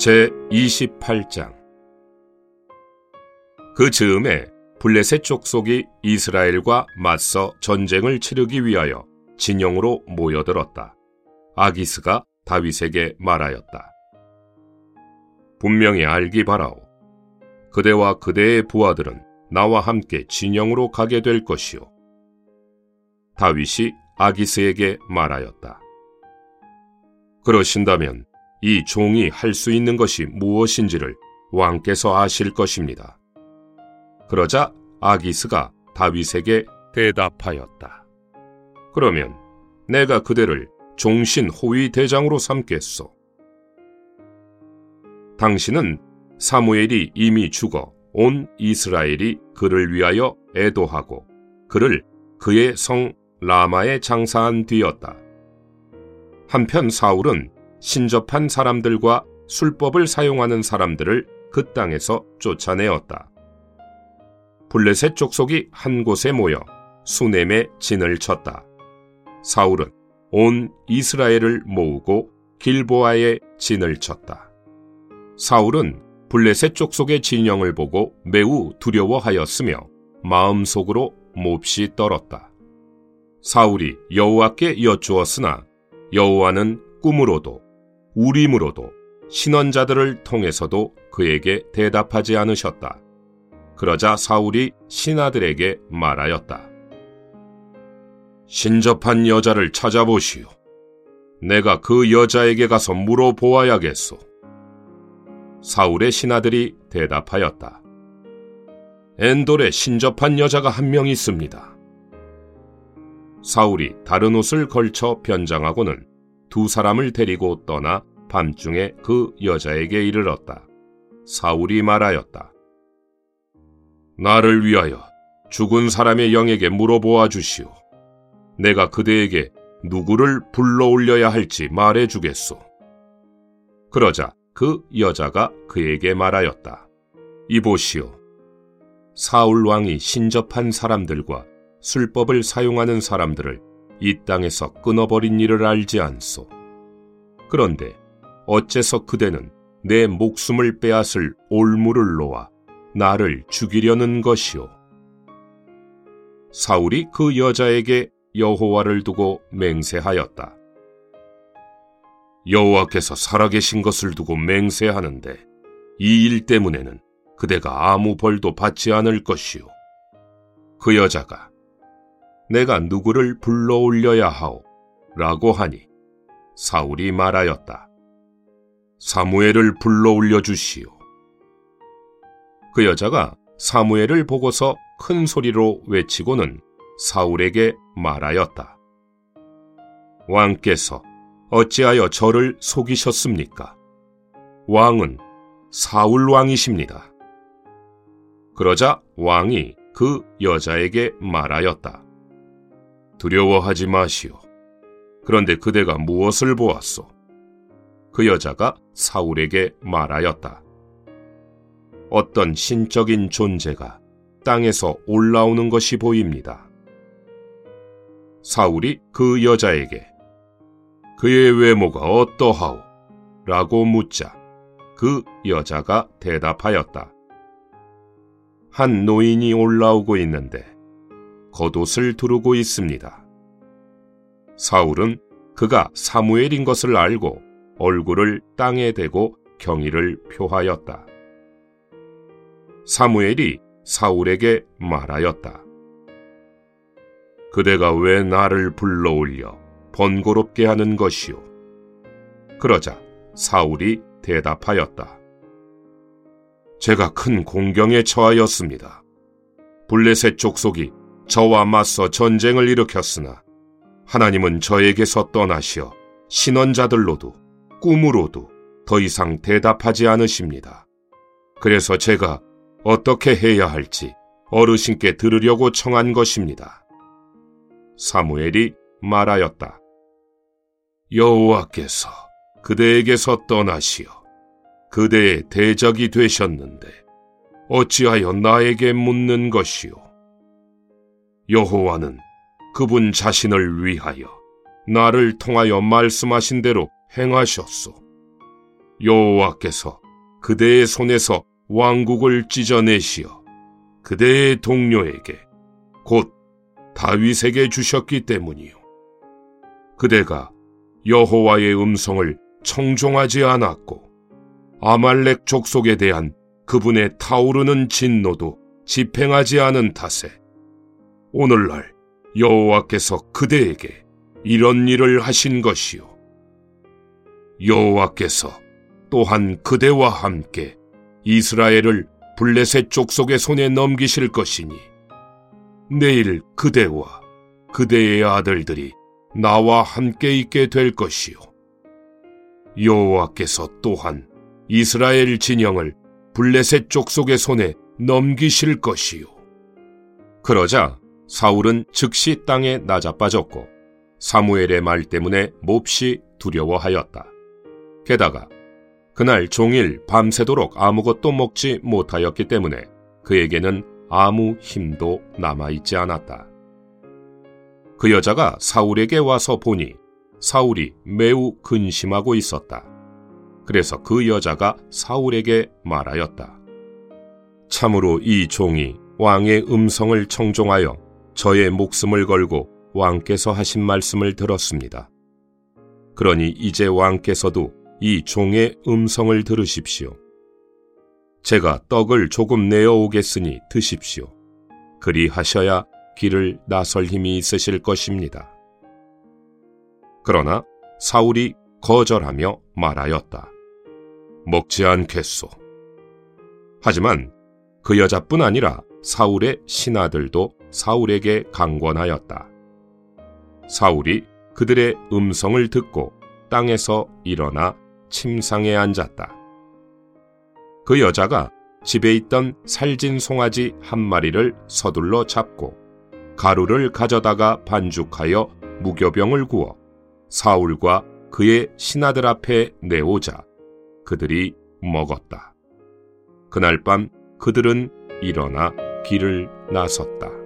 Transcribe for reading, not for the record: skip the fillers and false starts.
제28장. 그 즈음에 블레셋 족속이 이스라엘과 맞서 전쟁을 치르기 위하여 진영으로 모여들었다. 아기스가 다윗에게 말하였다. 분명히 알기 바라오. 그대와 그대의 부하들은 나와 함께 진영으로 가게 될 것이오. 다윗이 아기스에게 말하였다. 그러신다면 이 종이 할 수 있는 것이 무엇인지를 왕께서 아실 것입니다. 그러자 아기스가 다윗에게 대답하였다. 그러면 내가 그대를 종신 호위 대장으로 삼겠소. 당신은 사무엘이 이미 죽어 온 이스라엘이 그를 위하여 애도하고 그를 그의 성 라마에 장사한 뒤였다. 한편 사울은 신접한 사람들과 술법을 사용하는 사람들을 그 땅에서 쫓아내었다. 블레셋 족속이 한 곳에 모여 수넴에 진을 쳤다. 사울은 온 이스라엘을 모으고 길보아에 진을 쳤다. 사울은 블레셋 족속의 진영을 보고 매우 두려워하였으며 마음속으로 몹시 떨었다. 사울이 여호와께 여쭈었으나 여호와는 꿈으로도 우림으로도 신언자들을 통해서도 그에게 대답하지 않으셨다. 그러자 사울이 신하들에게 말하였다. 신접한 여자를 찾아보시오. 내가 그 여자에게 가서 물어보아야겠소. 사울의 신하들이 대답하였다. 엔돌에 신접한 여자가 한 명 있습니다. 사울이 다른 옷을 걸쳐 변장하고는 두 사람을 데리고 떠나 밤중에 그 여자에게 이르렀다. 사울이 말하였다. 나를 위하여 죽은 사람의 영에게 물어보아 주시오. 내가 그대에게 누구를 불러올려야 할지 말해주겠소. 그러자 그 여자가 그에게 말하였다. 이보시오. 사울 왕이 신접한 사람들과 술법을 사용하는 사람들을 이 땅에서 끊어버린 일을 알지 않소. 그런데 어째서 그대는 내 목숨을 빼앗을 올무를 놓아 나를 죽이려는 것이오. 사울이 그 여자에게 여호와를 두고 맹세하였다. 여호와께서 살아계신 것을 두고 맹세하는데 이 일 때문에는 그대가 아무 벌도 받지 않을 것이오. 그 여자가 내가 누구를 불러올려야 하오? 라고 하니 사울이 말하였다. 사무엘을 불러올려 주시오. 그 여자가 사무엘을 보고서 큰 소리로 외치고는 사울에게 말하였다. 왕께서 어찌하여 저를 속이셨습니까? 왕은 사울 왕이십니다. 그러자 왕이 그 여자에게 말하였다. 두려워하지 마시오. 그런데 그대가 무엇을 보았소? 그 여자가 사울에게 말하였다. 어떤 신적인 존재가 땅에서 올라오는 것이 보입니다. 사울이 그 여자에게 그의 외모가 어떠하오? 라고 묻자 그 여자가 대답하였다. 한 노인이 올라오고 있는데 겉옷을 두르고 있습니다. 사울은 그가 사무엘인 것을 알고 얼굴을 땅에 대고 경의를 표하였다. 사무엘이 사울에게 말하였다. 그대가 왜 나를 불러올려 번거롭게 하는 것이오? 그러자 사울이 대답하였다. 제가 큰 공경에 처하였습니다. 블레셋 족속이 저와 맞서 전쟁을 일으켰으나 하나님은 저에게서 떠나시어 신언자들로도 꿈으로도 더 이상 대답하지 않으십니다. 그래서 제가 어떻게 해야 할지 어르신께 들으려고 청한 것입니다. 사무엘이 말하였다. 여호와께서 그대에게서 떠나시어 그대의 대적이 되셨는데 어찌하여 나에게 묻는 것이오? 여호와는 그분 자신을 위하여 나를 통하여 말씀하신 대로 행하셨소. 여호와께서 그대의 손에서 왕국을 찢어내시어 그대의 동료에게 곧 다윗에게 주셨기 때문이요. 그대가 여호와의 음성을 청종하지 않았고 아말렉 족속에 대한 그분의 타오르는 진노도 집행하지 않은 탓에 오늘날 여호와께서 그대에게 이런 일을 하신 것이요. 여호와께서 또한 그대와 함께 이스라엘을 블레셋 족속의 손에 넘기실 것이니 내일 그대와 그대의 아들들이 나와 함께 있게 될 것이요. 여호와께서 또한 이스라엘 진영을 블레셋 족속의 손에 넘기실 것이요. 그러자 사울은 즉시 땅에 낮아빠졌고 사무엘의 말 때문에 몹시 두려워하였다. 게다가 그날 종일 밤새도록 아무것도 먹지 못하였기 때문에 그에게는 아무 힘도 남아있지 않았다. 그 여자가 사울에게 와서 보니 사울이 매우 근심하고 있었다. 그래서 그 여자가 사울에게 말하였다. 참으로 이 종이 왕의 음성을 청종하여 저의 목숨을 걸고 왕께서 하신 말씀을 들었습니다. 그러니 이제 왕께서도 이 종의 음성을 들으십시오. 제가 떡을 조금 내어 오겠으니 드십시오. 그리하셔야 길을 나설 힘이 있으실 것입니다. 그러나 사울이 거절하며 말하였다. 먹지 않겠소. 하지만 그 여자뿐 아니라 사울의 신하들도 사울에게 강권하였다. 사울이 그들의 음성을 듣고 땅에서 일어나 침상에 앉았다. 그 여자가 집에 있던 살진 송아지 한 마리를 서둘러 잡고 가루를 가져다가 반죽하여 무교병을 구워 사울과 그의 신하들 앞에 내오자 그들이 먹었다. 그날 밤 그들은 일어나 길을 나섰다.